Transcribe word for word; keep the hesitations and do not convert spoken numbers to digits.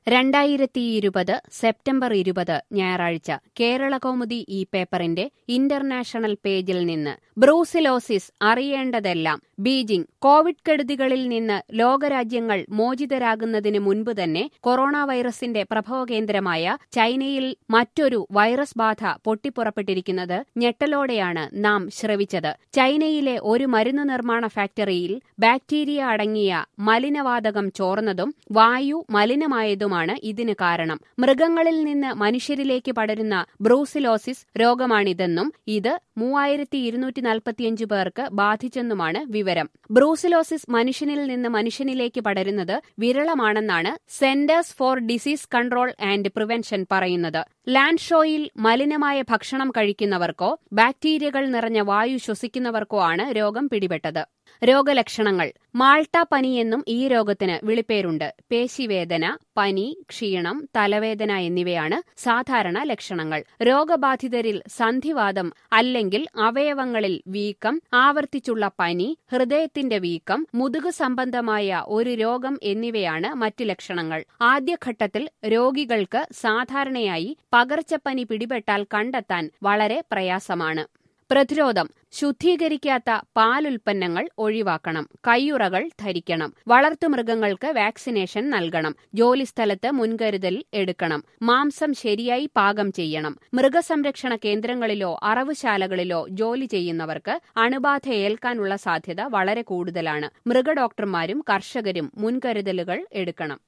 രണ്ടായിരത്തിയിരുപത് സെപ്റ്റംബർ ഇരുപത് ഞായറാഴ്ച കേരളകൗമുദി ഈ പേപ്പറിന്റെ ഇന്റർനാഷണൽ പേജിൽ നിന്ന് ബ്രൂസിലോസിസ് അറിയേണ്ടതെല്ലാം ബീജിംഗ്. കോവിഡ് കെടുതികളിൽ നിന്ന് ലോകരാജ്യങ്ങൾ മോചിതരാകുന്നതിന് മുൻപ് തന്നെ കൊറോണ വൈറസിന്റെ പ്രഭവകേന്ദ്രമായ ചൈനയിൽ മറ്റൊരു വൈറസ് ബാധ പൊട്ടിപ്പുറപ്പെട്ടിരിക്കുന്നത് ഞെട്ടലോടെയാണ് നാം ശ്രവിച്ചത്. ചൈനയിലെ ഒരു മരുന്നു നിർമ്മാണ ഫാക്ടറിയിൽ ബാക്ടീരിയ അടങ്ങിയ മലിനവാതകം ചോർന്നതും വായു മലിനമായതുമാണ് ഇതിന് കാരണം. മൃഗങ്ങളിൽ നിന്ന് മനുഷ്യരിലേക്ക് പടരുന്ന ബ്രൂസിലോസിസ് രോഗമാണിതെന്നും ഇത് മൂവായിരത്തി ഇരുന്നൂറ്റി നാൽപ്പത്തിയഞ്ച് പേർക്ക് ബാധിച്ചെന്നുമാണ് വിവരം. ബ്രൂസിലോസിസ് മനുഷ്യനിൽ നിന്ന് മനുഷ്യനിലേക്ക് പടരുന്നത് വിരളമാണെന്നാണ് Centers for Disease Control and Prevention പറയുന്നത്. ലാൻഡ് ഷോയിൽ മലിനമായ ഭക്ഷണം കഴിക്കുന്നവർക്കോ ബാക്ടീരിയകൾ നിറഞ്ഞ വായു ശ്വസിക്കുന്നവർക്കോ ആണ് രോഗം പിടിപെട്ടത്. രോഗലക്ഷണങ്ങൾ. മാൾട്ട പനിയെന്നും ഈ രോഗത്തിന് വിളിപ്പേരുണ്ട്. പേശിവേദന, പനി, ക്ഷീണം, തലവേദന എന്നിവയാണ് സാധാരണ ലക്ഷണങ്ങൾ. രോഗബാധിതരിൽ സന്ധിവാതം അല്ലെങ്കിൽ അവയവങ്ങളിൽ വീക്കം, ആവർത്തിച്ചുള്ള പനി, ഹൃദയത്തിന്റെ വീക്കം, മുതുക് സംബന്ധമായ ഒരു രോഗം എന്നിവയാണ് മറ്റ് ലക്ഷണങ്ങൾ. ആദ്യഘട്ടത്തിൽ രോഗികൾക്ക് സാധാരണയായി പകർച്ചപ്പനി പിടിപെട്ടാൽ കണ്ടെത്താൻ വളരെ പ്രയാസമാണ്. പ്രതിരോധം. ശുദ്ധീകരിക്കാത്ത പാലുൽപ്പന്നങ്ങൾ ഒഴിവാക്കണം. കയ്യുറകൾ ധരിക്കണം. വളർത്തുമൃഗങ്ങൾക്ക് വാക്സിനേഷൻ നൽകണം. ജോലിസ്ഥലത്ത് മുൻകരുതൽ എടുക്കണം. മാംസം ശരിയായി പാകം ചെയ്യണം. മൃഗസംരക്ഷണ കേന്ദ്രങ്ങളിലോ അറവുശാലകളിലോ ജോലി ചെയ്യുന്നവർക്ക് അണുബാധ ഏൽക്കാനുള്ള സാധ്യത വളരെ കൂടുതലാണ്. മൃഗഡോക്ടർമാരും കർഷകരും മുൻകരുതലുകൾ എടുക്കണം.